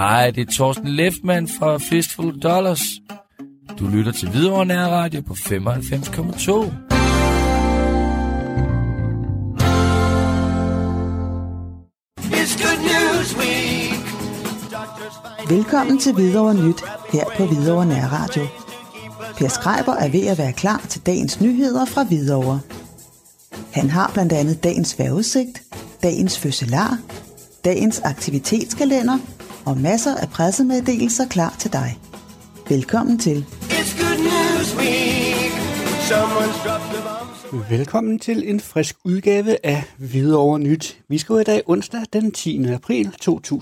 Hej, det er Torsten Leftmann fra Fistful of Dollars. Du lytter til Hvidovre Nærradio på 95,2. Velkommen til Hvidovre Nyt her på Hvidovre Nærradio. Per Schreiber er ved at være klar til dagens nyheder fra Hvidovre. Han har blandt andet dagens vejrudsigt, dagens fødselar, dagens aktivitetskalender og masser af pressemeddelelser klar til dig. Velkommen til. Velkommen til en frisk udgave af Hvidovre Nyt. Vi skal i dag onsdag den 10. april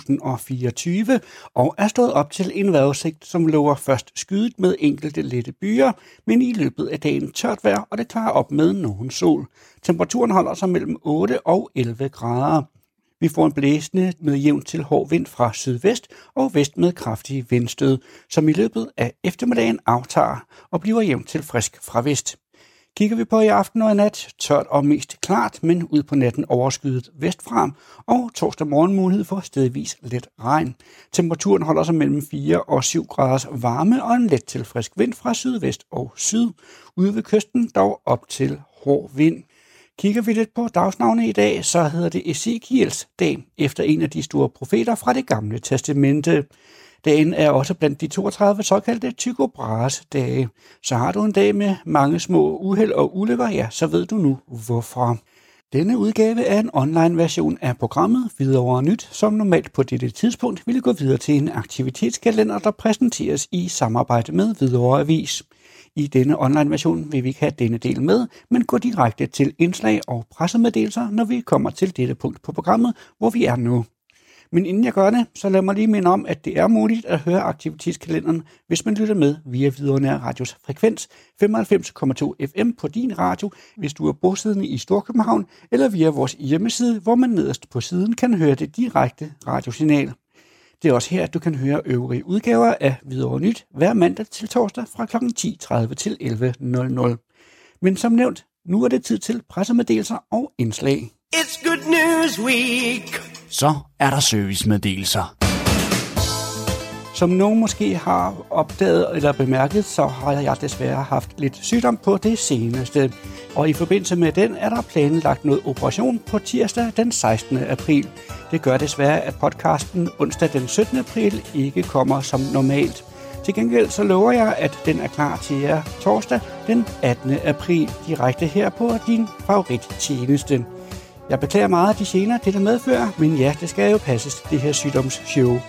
2024 og er stået op til en vejrudsigt, som lover først skydet med enkelte lette byer, men i løbet af dagen tørt vejr, og det klarer op med nogen sol. Temperaturen holder sig mellem 8 og 11 grader. Vi får en blæsende med jævn til hård vind fra sydvest og vest med kraftige vindstød, som i løbet af eftermiddagen aftager og bliver jævn til frisk fra vest. Kigger vi på i aften og i nat, tørt og mest klart, men ud på natten overskyet vestfra, og torsdag morgen mulighed for stedvis let regn. Temperaturen holder sig mellem 4 og 7 graders varme og en let til frisk vind fra sydvest og syd. Ude ved kysten dog op til hård vind. Kigger vi lidt på dagsnavne i dag, så hedder det Ezekiels dag, efter en af de store profeter fra det gamle testamente. Dagen er også blandt de 32 såkaldte Tycho Brahes dage. Så har du en dag med mange små uheld og ulykker, ja, så ved du nu hvorfor. Denne udgave er en online version af programmet Hvidovre Nyt, som normalt på dette tidspunkt ville gå videre til en aktivitetskalender, der præsenteres i samarbejde med Hvidovre Avis. I denne online version vil vi ikke have denne del med, men gå direkte til indslag og pressemeddelelser, når vi kommer til dette punkt på programmet, hvor vi er nu. Men inden jeg gør det, så lad mig lige minde om, at det er muligt at høre aktivitetskalenderen, hvis man lytter med via Hvidovre Nærradios frekvens 95,2 FM på din radio, hvis du er bosiddende i Storkøbenhavn, eller via vores hjemmeside, hvor man nederst på siden kan høre det direkte radiosignal. Det er også her, at du kan høre øvrige udgaver af Hvidovre Nyt hver mandag til torsdag fra kl. 10.30 til 11.00. Men som nævnt, nu er det tid til pressemeddelelser og indslag. It's Good News Week. Så er der servicemeddelelser. Som nogen måske har opdaget eller bemærket, så har jeg desværre haft lidt sygdom på det seneste. Og i forbindelse med den er der planlagt noget operation på tirsdag den 16. april. Det gør desværre, at podcasten onsdag den 17. april ikke kommer som normalt. Til gengæld så lover jeg, at den er klar til jer torsdag den 18. april direkte her på din favorittjeneste. Jeg beklager meget af de gener, det der medfører, men ja, det skal jo passes, det her sygdomsshow.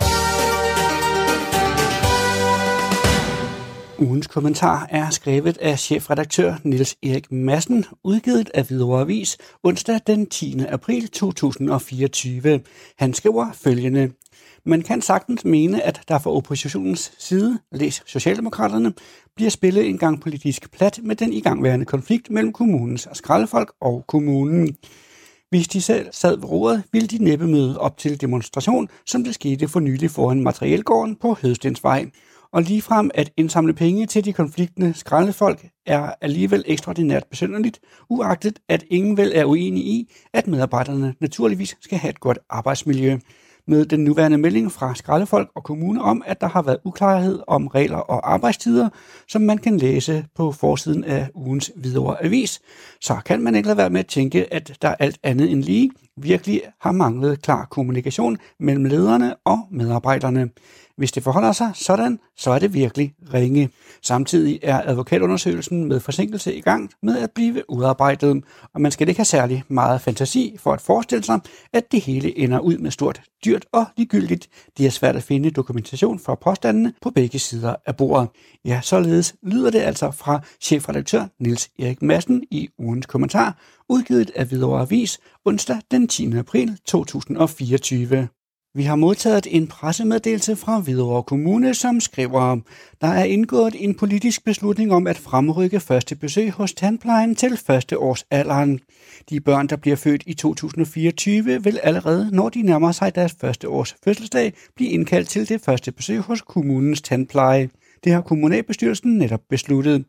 Ugens kommentar er skrevet af chefredaktør Niels Erik Madsen, udgivet af Hvidovre Avis onsdag den 10. april 2024. Han skriver følgende: Man kan sagtens mene, at der fra oppositionens side, læs Socialdemokraterne, bliver spillet en gang politisk plat med den igangværende konflikt mellem kommunens skraldefolk og kommunen. Hvis de selv sad ved roret, ville de næppe møde op til demonstration, som det skete for nylig foran Materielgården på Hødstensvej. Og ligefrem at indsamle penge til de konfliktende skraldefolk er alligevel ekstraordinært besynderligt, uagtet at ingen vel er uenige i, at medarbejderne naturligvis skal have et godt arbejdsmiljø. Med den nuværende melding fra skraldefolk og kommuner om, at der har været uklarhed om regler og arbejdstider, som man kan læse på forsiden af ugens Hvidovre Avis, så kan man ikke lade være med at tænke, at der alt andet end lige virkelig har manglet klar kommunikation mellem lederne og medarbejderne. Hvis det forholder sig sådan, så er det virkelig ringe. Samtidig er advokatundersøgelsen med forsinkelse i gang med at blive udarbejdet, og man skal ikke have særlig meget fantasi for at forestille sig, at det hele ender ud med stort, dyrt og ligegyldigt. Det er svært at finde dokumentation for påstandene på begge sider af bordet. Ja, således lyder det altså fra chefredaktør Niels Erik Madsen i ugens kommentar, udgivet af Hvidovre Avis onsdag den 10. april 2024. Vi har modtaget en pressemeddelelse fra Hvidovre Kommune, som skriver, der er indgået en politisk beslutning om at fremrykke første besøg hos tandplejen til førsteårsalderen. De børn, der bliver født i 2024, vil allerede, når de nærmer sig deres første års fødselsdag, blive indkaldt til det første besøg hos kommunens tandpleje. Det har kommunalbestyrelsen netop besluttet.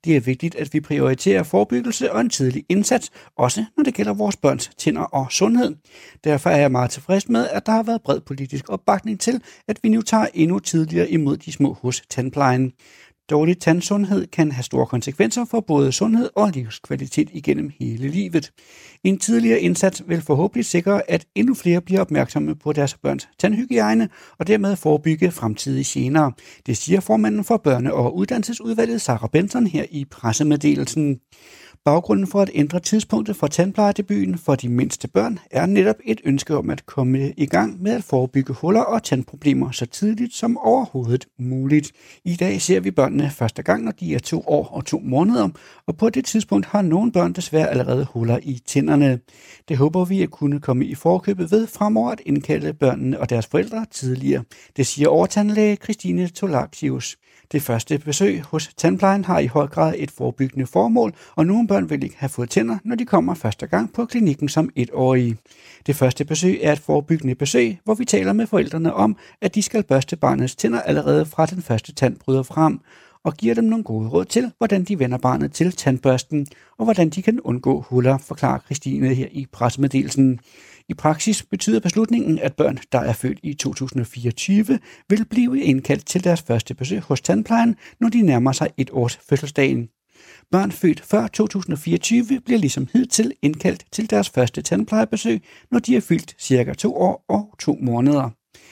Det er vigtigt, at vi prioriterer forebyggelse og en tidlig indsats, også når det gælder vores børns tænder og sundhed. Derfor er jeg meget tilfreds med, at der har været bred politisk opbakning til, at vi nu tager endnu tidligere imod de små hos tandplejen. Dårlig tandsundhed kan have store konsekvenser for både sundhed og livskvalitet igennem hele livet. En tidligere indsats vil forhåbentlig sikre, at endnu flere bliver opmærksomme på deres børns tandhygiejne og dermed forebygge fremtidige gener. Det siger formanden for Børne- og Uddannelsesudvalget, Sarah Benson, her i pressemeddelelsen. Baggrunden for at ændre tidspunktet for tandplejedebuten for de mindste børn er netop et ønske om at komme i gang med at forebygge huller og tandproblemer så tidligt som overhovedet muligt. I dag ser vi børnene første gang, når de er 2 år og 2 måneder, og på det tidspunkt har nogle børn desværre allerede huller i tænderne. Det håber vi at kunne komme i forkøbet ved fremover at indkalde børnene og deres forældre tidligere. Det siger overtandlæge Christine Tolakius. Det første besøg hos tandplejen har i høj grad et forebyggende formål, og nogle børn vil ikke have fået tænder, når de kommer første gang på klinikken som 1-årige. Det første besøg er et forebyggende besøg, hvor vi taler med forældrene om, at de skal børste barnets tænder allerede fra den første tand bryder frem, og giver dem nogle gode råd til, hvordan de vender barnet til tandbørsten, og hvordan de kan undgå huller, forklarer Christine her i pressemeddelelsen. I praksis betyder beslutningen, at børn, der er født i 2024, vil blive indkaldt til deres første besøg hos tandplejen, når de nærmer sig 1 års fødselsdagen. Børn født før 2024 bliver ligesom hidtil indkaldt til deres første tandplejebesøg, når de er fyldt ca. 2 år og 2 måneder.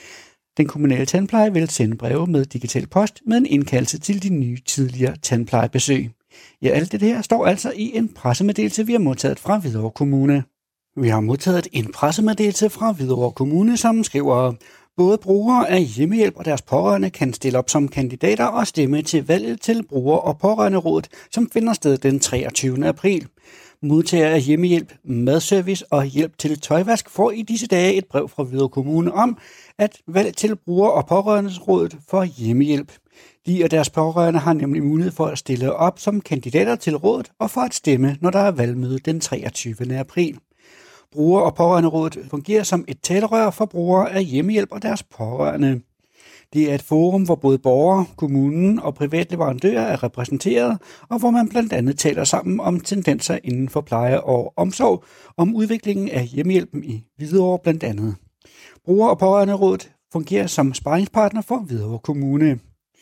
Den kommunale tandpleje vil sende breve med digital post med en indkaldelse til de nye tidligere tandplejebesøg. Ja, alt det her står altså i en pressemeddelelse, vi har modtaget fra Hvidovre Kommune. Vi har modtaget en pressemeddelelse fra Hvidovre Kommune, som skriver: både brugere af hjemmehjælp og deres pårørende kan stille op som kandidater og stemme til valget til bruger- og pårørenderådet, som finder sted den 23. april. Modtagere af hjemmehjælp, madservice og hjælp til tøjvask får i disse dage et brev fra Hvidovre Kommune om, at valg til bruger- og pårørenderådet får hjemmehjælp. De og deres pårørende har nemlig mulighed for at stille op som kandidater til rådet og for at stemme, når der er valgmøde den 23. april. Bruger- og pårørenderådet fungerer som et talerør for brugere af hjemmehjælp og deres pårørende. Det er et forum, hvor både borgere, kommunen og private leverandører er repræsenteret, og hvor man blandt andet taler sammen om tendenser inden for pleje og omsorg, om udviklingen af hjemmehjælpen i Hvidovre blandt andet. Bruger- og pårørenderådet fungerer som sparringspartner for Hvidovre Kommune.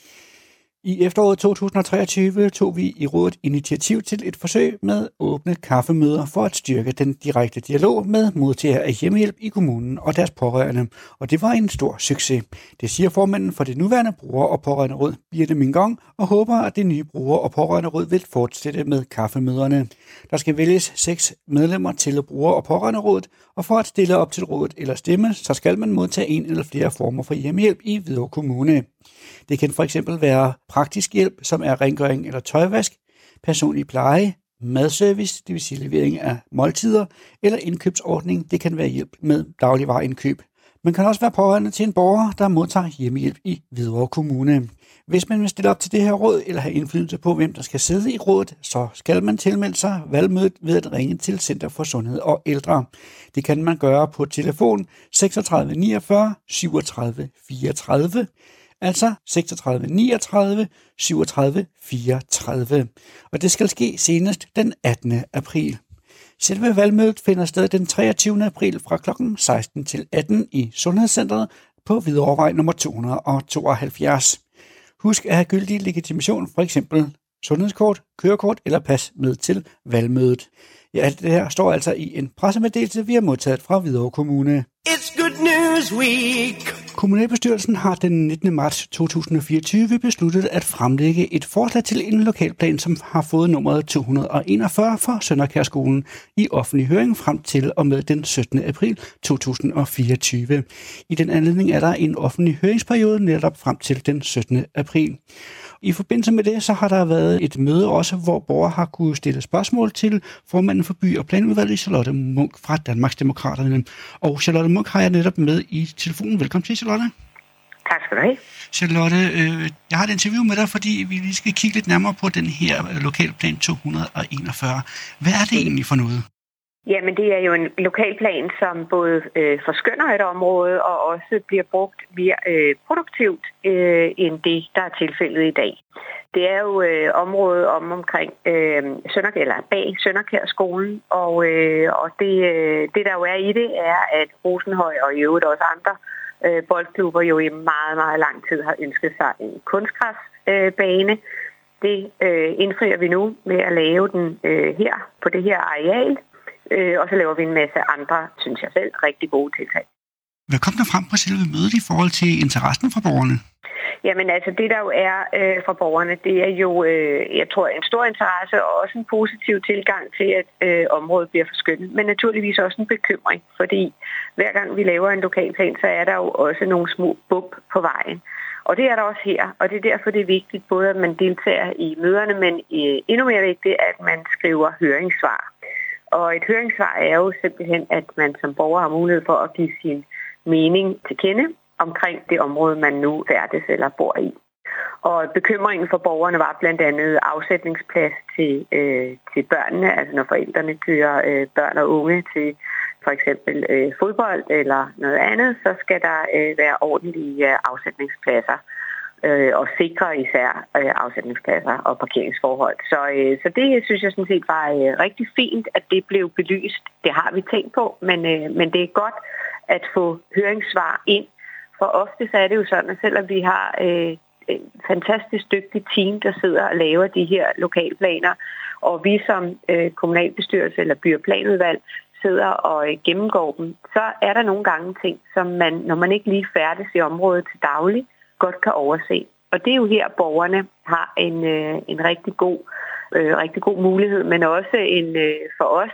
I efteråret 2023 tog vi i rådet initiativ til et forsøg med åbne kaffemøder for at styrke den direkte dialog med modtagere af hjemmehjælp i kommunen og deres pårørende, og det var en stor succes. Det siger formanden for det nuværende bruger- og pårørenderåd, Birte Mingong, og håber, at det nye bruger- og pårørenderåd vil fortsætte med kaffemøderne. Der skal vælges 6 medlemmer til bruger- og pårørenderådet, og for at stille op til rådet eller stemme, så skal man modtage en eller flere former for hjemmehjælp i Hvidovre Kommune. Det kan for eksempel være praktisk hjælp, som er rengøring eller tøjvask, personlig pleje, madservice, det vil sige levering af måltider, eller indkøbsordning, det kan være hjælp med dagligvareindkøb. Man kan også være pårørende til en borger, der modtager hjemmehjælp i Hvidovre Kommune. Hvis man vil stille op til det her råd, eller have indflydelse på, hvem der skal sidde i rådet, så skal man tilmelde sig valgmødet ved at ringe til Center for Sundhed og Ældre. Det kan man gøre på telefon 36 49 37 34, altså 36 39 37 34, og det skal ske senest den 18. april. Selve valgmødet finder sted den 23. april fra kl. 16 til 18 i Sundhedscentret på Hvidovrevej nummer 272. Husk at have gyldig legitimation, for eksempel sundhedskort, kørekort eller pas med til valgmødet. Ja, alt det her står altså i en pressemeddelelse, vi har modtaget fra Hvidovre Kommune. It's Good News Week. Kommunalbestyrelsen har den 19. marts 2024 besluttet at fremlægge et forslag til en lokalplan, som har fået nummeret 241 for Sønderkærskolen i offentlig høring frem til og med den 17. april 2024. I den anledning er der en offentlig høringsperiode netop frem til den 17. april. I forbindelse med det, så har der været et møde også, hvor borgere har kunne stille spørgsmål til formanden for by- og planudvalget, Charlotte Munch fra Danmarksdemokraterne. Og Charlotte Munch har jeg netop med i telefonen. Velkommen til, Charlotte. Tak skal du have. Charlotte, jeg har et interview med dig, fordi vi lige skal kigge lidt nærmere på den her lokalplan 241. Hvad er det egentlig for noget? Jamen, det er jo en lokalplan, som både forskønner et område og også bliver brugt mere produktivt end det, der er tilfældet i dag. Det er jo området omkring bag Sønderkærskolen, og det der jo er i det, er, at Rosenhøj og i øvrigt også andre boldklubber jo i meget, meget lang tid har ønsket sig en kunstgræsbane. Det indfrier vi nu med at lave den her på det her areal. Og så laver vi en masse andre, synes jeg selv, rigtig gode tiltag. Hvad kom der frem på selve mødet i forhold til interessen fra borgerne? Jamen altså, det der jo er fra borgerne, det er jo, jeg tror, en stor interesse og også en positiv tilgang til, at området bliver forskønnet. Men naturligvis også en bekymring, fordi hver gang vi laver en lokalplan, så er der jo også nogle små bump på vejen. Og det er der også her, og det er derfor, det er vigtigt, både at man deltager i møderne, men endnu mere vigtigt, at man skriver høringssvar. Og et høringssvar er jo simpelthen, at man som borger har mulighed for at give sin mening til kende omkring det område, man nu færdes eller bor i. Og bekymringen for borgerne var blandt andet afsætningsplads til børnene, altså når forældrene kører børn og unge til for eksempel fodbold eller noget andet, så skal der være ordentlige afsætningspladser. Og sikre især afsætningspladser og parkeringsforhold. Så det synes jeg sådan set var rigtig fint, at det blev belyst. Det har vi tænkt på, men det er godt at få høringssvar ind. For ofte så er det jo sådan, at selvom vi har et fantastisk dygtigt team, der sidder og laver de her lokalplaner, og vi som kommunalbestyrelse eller byplanudvalg sidder og gennemgår dem, så er der nogle gange ting, som man, når man ikke lige færdes i området til daglig, godt kan overse. Og det er jo her, borgerne har en rigtig god mulighed, men også for os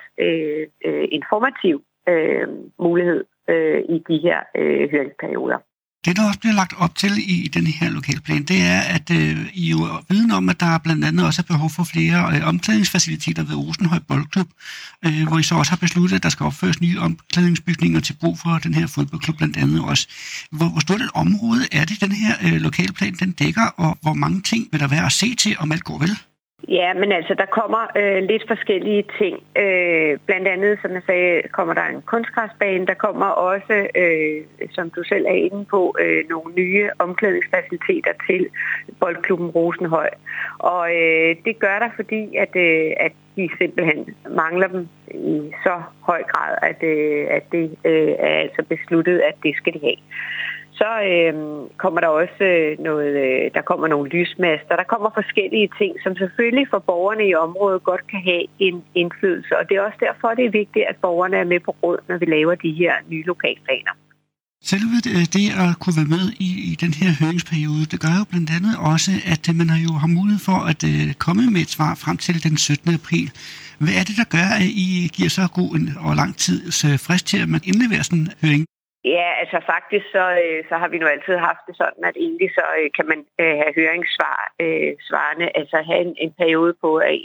informativ mulighed i de her høringsperioder. Det, der også bliver lagt op til i den her lokalplan, det er, at I jo viden om, at der blandt andet også er behov for flere omklædningsfaciliteter ved Rosenhøj Boldklub, hvor I så også har besluttet, at der skal opføres nye omklædningsbygninger til brug for den her fodboldklub blandt andet også. Hvor stort et område er det, den her lokalplan den dækker, og hvor mange ting vil der være at se til, om alt går vel? Ja, men altså, der kommer lidt forskellige ting. Blandt andet, som jeg sagde, kommer der en kunstgræsbane. Der kommer også, som du selv er inde på, nogle nye omklædningsfaciliteter til boldklubben Rosenhøj. Og det gør der, fordi at de simpelthen mangler dem i så høj grad, at det er altså besluttet, at det skal de have. Så kommer der også der kommer nogle lysmaster, der kommer forskellige ting, som selvfølgelig for borgerne i området godt kan have en indflydelse. Og det er også derfor, det er vigtigt, at borgerne er med på råd, når vi laver de her nye lokalplaner. Selve det at kunne være med i den her høringsperiode, det gør jo blandt andet også, at man jo har mulighed for at komme med et svar frem til den 17. april. Hvad er det, der gør, at I giver så god og lang tids frist til, at man indleverer sådan en høring? Ja, altså faktisk så har vi nu altid haft det sådan, at egentlig så kan man have høringssvarene, altså have en periode på at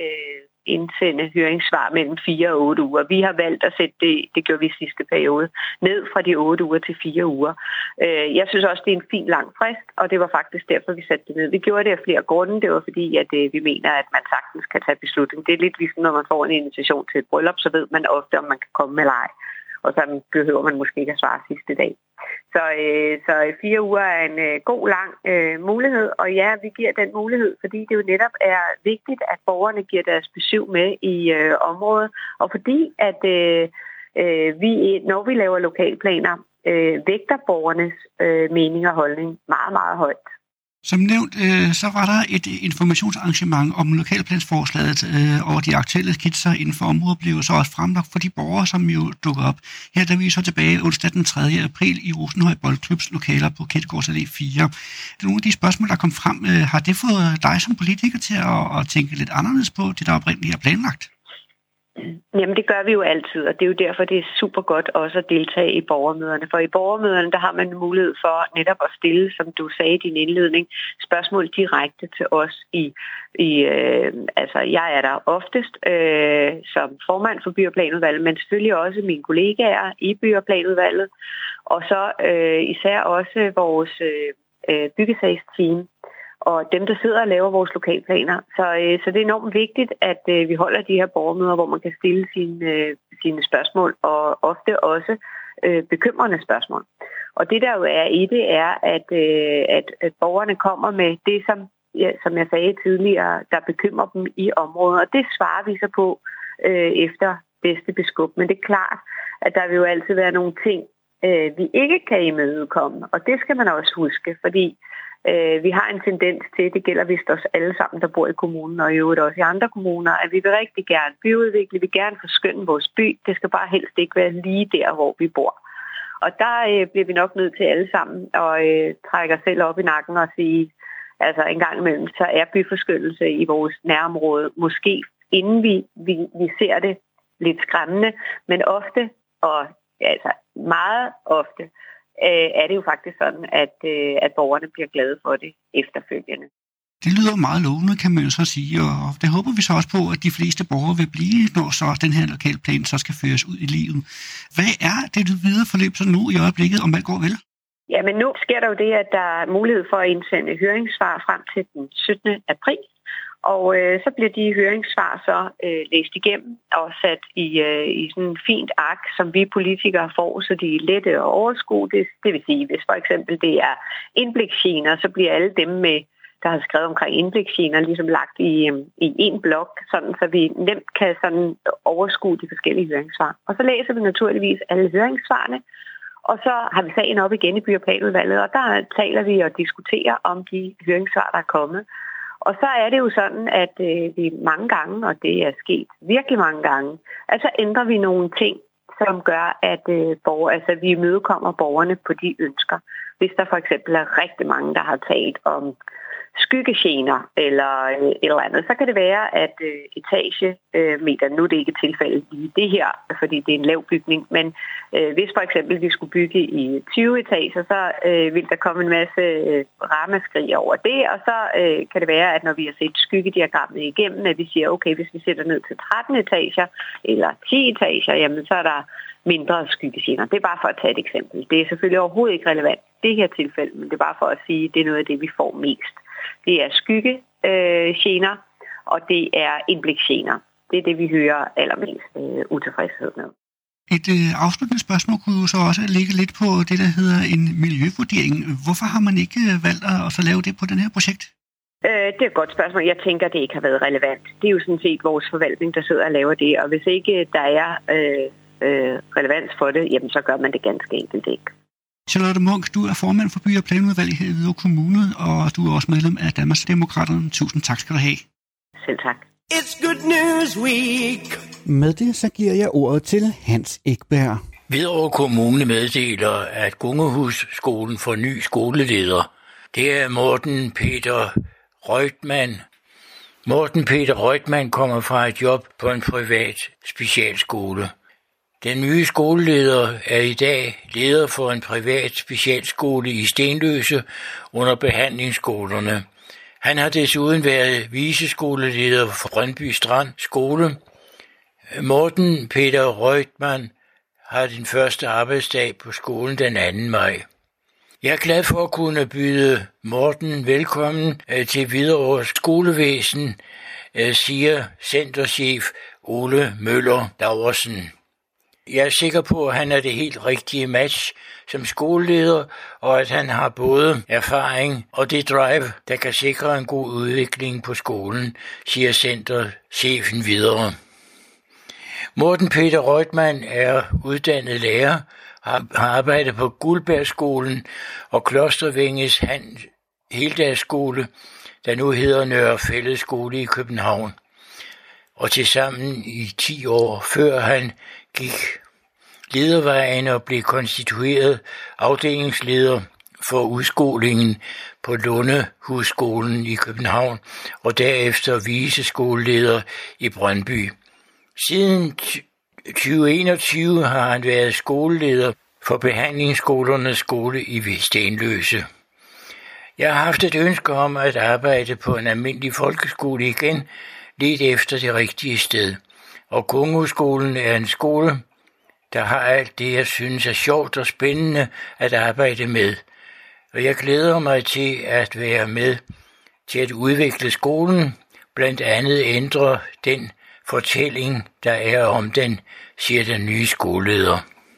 indsende høringssvar mellem 4 og 8 uger. Vi har valgt at sætte det gjorde vi i sidste periode, ned fra de 8 uger til 4 uger. Jeg synes også, det er en fin lang frist, og det var faktisk derfor, vi satte det ned. Vi gjorde det af flere grunde. Det var fordi, at vi mener, at man sagtens kan tage beslutning. Det er lidt ligesom, når man får en invitation til et bryllup, så ved man ofte, om man kan komme eller ej. Og så behøver man måske ikke at svare sidste dag. Så 4 uger er en god, lang mulighed. Og ja, vi giver den mulighed, fordi det jo netop er vigtigt, at borgerne giver deres besøg med i området. Og fordi, at når vi laver lokalplaner, vægter borgernes mening og holdning meget, meget højt. Som nævnt, så var der et informationsarrangement om lokalplansforslaget, og de aktuelle skitser inden for området blev så også fremlagt for de borgere, som jo dukker op. Her der vi så tilbage onsdag den 3. april i Rosenhøj Boldklubs lokaler på Kættegårds Allé 4. Nogle af de spørgsmål, der kom frem, har det fået dig som politiker til at tænke lidt anderledes på det, der oprindeligt er planlagt? Jamen det gør vi jo altid, og det er jo derfor, det er super godt også at deltage i borgermøderne. For i borgermøderne, der har man mulighed for netop at stille, som du sagde i din indledning, spørgsmål direkte til os altså jeg er der oftest som formand for by- og planudvalget, men selvfølgelig også mine kollegaer i by- og planudvalget, og så især også vores byggesagsteam. og dem, der sidder og laver vores lokalplaner. Så det er enormt vigtigt, at vi holder de her borgermøder, hvor man kan stille sine spørgsmål, og ofte også bekymrende spørgsmål. Og det, der jo er i det, er, at borgerne kommer med det, som jeg sagde tidligere, der bekymrer dem i området, og det svarer vi så på efter bedste beskub. Men det er klart, at der vil jo altid være nogle ting, vi ikke kan imødekomme, og det skal man også huske, fordi vi har en tendens til, det gælder vist os alle sammen, der bor i kommunen, og i øvrigt også i andre kommuner, at vi vil rigtig gerne byudvikle, vi vil gerne forskønne vores by, det skal bare helst ikke være lige der, hvor vi bor. Og der bliver vi nok nødt til alle sammen at trække os selv op i nakken og sige, altså en gang imellem, så er byforskønnelse i vores nærområde måske, inden vi ser det, lidt skræmmende, men ofte, og altså meget ofte, er det jo faktisk sådan, at borgerne bliver glade for det efterfølgende. Det lyder meget lovende, kan man jo så sige, og det håber vi så også på, at de fleste borgere vil blive, når så den her lokalplan så skal føres ud i livet. Hvad er det videre forløb så nu i øjeblikket, om alt går vel? Ja, men nu sker der jo det, at der er mulighed for at indsende høringssvar frem til den 17. april. Og så bliver de høringssvar så læst igennem og sat i sådan en fint ark, som vi politikere får, så de er lette at overskue. Det vil sige, hvis for eksempel det er indbliksgener, så bliver alle dem med, der har skrevet omkring indbliksgener, ligesom lagt i en blok, sådan, så vi nemt kan sådan overskue de forskellige høringssvar. Og så læser vi naturligvis alle høringssvarene, og så har vi sagen op igen i By- og Planudvalget, og der taler vi og diskuterer om de høringssvar, der er kommet. Og så er det jo sådan, at vi mange gange, og det er sket virkelig mange gange, altså ændrer vi nogle ting, som gør, at vi imødekommer borgerne på de ønsker. Hvis der for eksempel er rigtig mange, der har talt om skyggegener eller et eller andet, så kan det være, at etagemeter, nu er det ikke tilfældet i det her, fordi det er en lav bygning, men hvis for eksempel vi skulle bygge i 20 etager, så vil der komme en masse ramaskrig over det, og så kan det være, at når vi har set skyggediagrammet igennem, at vi siger, okay, hvis vi sætter ned til 13 etager eller 10 etager, jamen så er der mindre skyggegener. Det er bare for at tage et eksempel. Det er selvfølgelig overhovedet ikke relevant i det her tilfælde, men det er bare for at sige, at det er noget af det, vi får mest. Det er skyggegener, og det er indbliksgener. Det er det, vi hører allermest utilfredshed med. Et afsluttende spørgsmål kunne jo så også ligge lidt på det, der hedder en miljøvurdering. Hvorfor har man ikke valgt at så lave det på den her projekt? Det er et godt spørgsmål. Jeg tænker, at det ikke har været relevant. Det er jo sådan set vores forvaltning, der sidder og laver det, og hvis ikke der er relevans for det, jamen så gør man det ganske enkelt ikke. Charlotte Munch, du er formand for By- og Planudvalget her i Hvidovre Kommune, og du er også medlem af Danmarksdemokraterne. Tusind tak skal du have. Selv tak. It's Good News Week. Med det så giver jeg ordet til Hans Ekberg. Hvidovre Kommune meddeler, at Gungehusskolen får ny skoleleder. Det er Morten Peter Reutemann. Morten Peter Reutemann kommer fra et job på en privat specialskole. Den nye skoleleder er i dag leder for en privat specialskole i Stenløse under behandlingsskolerne. Han har desuden været viceskoleleder for Brøndby Strand Skole. Morten Peter Reutemann har den første arbejdsdag på skolen den 2. maj. Jeg er glad for at kunne byde Morten velkommen til Hvidovre Skolevæsen, siger centerchef Ole Møller Laursen. Jeg er sikker på, at han er det helt rigtige match som skoleleder, og at han har både erfaring og det drive, der kan sikre en god udvikling på skolen, siger centerchefen videre. Morten Peter Reutemann er uddannet lærer, har arbejdet på Guldbergskolen og Klostervænges heldagsskole, der nu hedder Nørre Fællesskole i København. Og tilsammen i 10 år før han gik ledervejen og blev konstitueret afdelingsleder for udskolingen på Lundehusskolen i København og derefter viceskoleleder i Brøndby. Siden 2021 har han været skoleleder for behandlingsskolernes skole i Stenløse. Jeg har haft et ønske om at arbejde på en almindelig folkeskole igen, lidt efter det rigtige sted. Og Gungehusskolen er en skole, der har alt det, jeg synes er sjovt og spændende at arbejde med. Og jeg glæder mig til at være med til at udvikle skolen, blandt andet ændre den fortælling, der er om den, siger den nye skoleleder.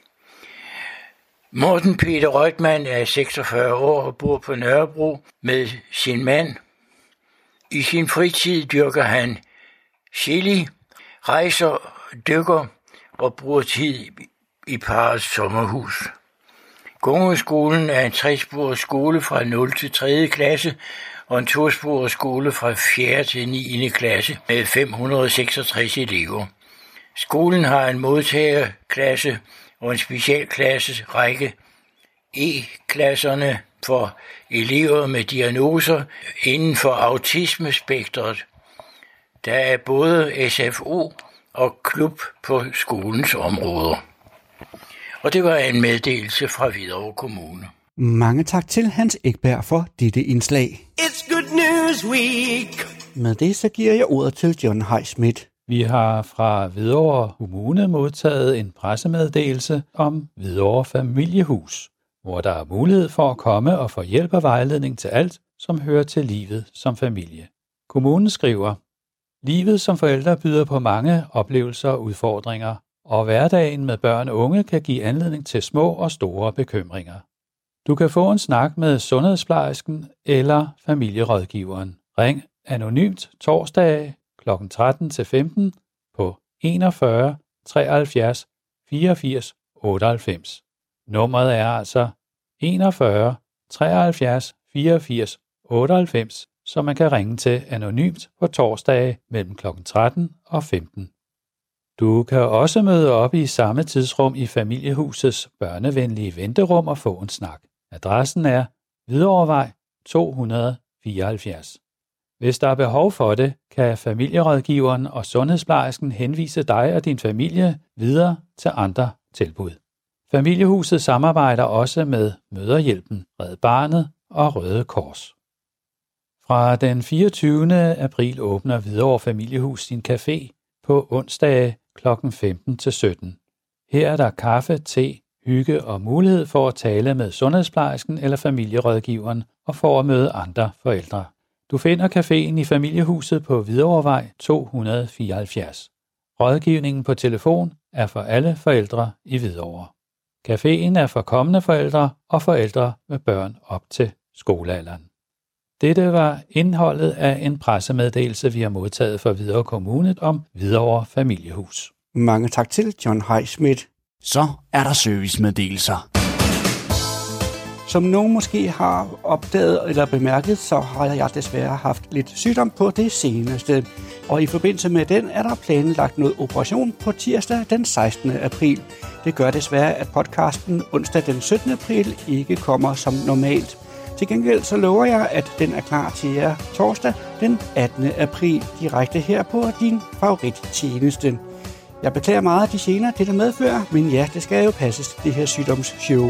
Morten Peter Reutemann er 46 år og bor på Nørrebro med sin mand. I sin fritid dyrker han chili, rejser, dykker og bruger tid i parrets sommerhus. Gungeskolen er en 3-sporet skole fra 0. til 3. klasse og en 2-sporet skole fra 4. til 9. klasse med 566 elever. Skolen har en modtagerklasse og en specialklasse række E-klasserne for elever med diagnoser inden for autismespektret. Der er både SFO og klub på skolens områder. Og det var en meddelelse fra Hvidovre Kommune. Mange tak til Hans Ekberg for dette indslag. It's Good News Week. Med det så giver jeg ordet til John Highsmith. Vi har fra Hvidovre Kommune modtaget en pressemeddelelse om Hvidovre Familiehus, hvor der er mulighed for at komme og få hjælp og vejledning til alt, som hører til livet som familie. Kommunen skriver: Livet som forældre byder på mange oplevelser og udfordringer, og hverdagen med børn og unge kan give anledning til små og store bekymringer. Du kan få en snak med sundhedsplejersken eller familierådgiveren. Ring anonymt torsdag kl. 13-15 på 41 73 84 98. Nummeret er altså 41 73 84 98, som man kan ringe til anonymt på torsdage mellem kl. 13 og 15. Du kan også møde op i samme tidsrum i Familiehusets børnevenlige venterum og få en snak. Adressen er Hvidovrevej 274. Hvis der er behov for det, kan familierådgiveren og sundhedsplejersken henvise dig og din familie videre til andre tilbud. Familiehuset samarbejder også med Mødrehjælpen, Red Barnet og Røde Kors. Fra den 24. april åbner Hvidovre Familiehus sin café på onsdage kl. 15-17. Her er der kaffe, te, hygge og mulighed for at tale med sundhedsplejersken eller familierådgiveren og for at møde andre forældre. Du finder caféen i Familiehuset på Hvidovrevej 274. Rådgivningen på telefon er for alle forældre i Hvidovre. Caféen er for kommende forældre og forældre med børn op til skolealderen. Dette var indholdet af en pressemeddelelse, vi har modtaget fra Hvidovre Kommune om Hvidovre Familiehus. Mange tak til John Highsmith. Så er der servicemeddelelser. Som nogen måske har opdaget eller bemærket, så har jeg desværre haft lidt sygdom på det seneste. Og i forbindelse med den er der planlagt noget operation på tirsdag den 16. april. Det gør desværre, at podcasten onsdag den 17. april ikke kommer som normalt. Til gengæld så lover jeg, at den er klar til jer torsdag den 18. april direkte her på din favorittjeneste. Jeg beklager meget de gener, det der medfører, men ja, det skal jo passes, det her sygdomsshow.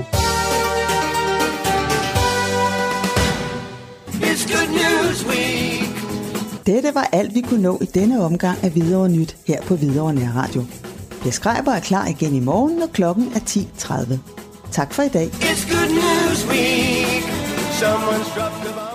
It's Good News Week. Dette var alt, vi kunne nå i denne omgang af Hvidovre Nyt her på Hvidovre Nærradio. Per Skreiber er klar igen i morgen, når klokken er 10:30. Tak for i dag. It's Good News Week. Someone's dropped the bomb.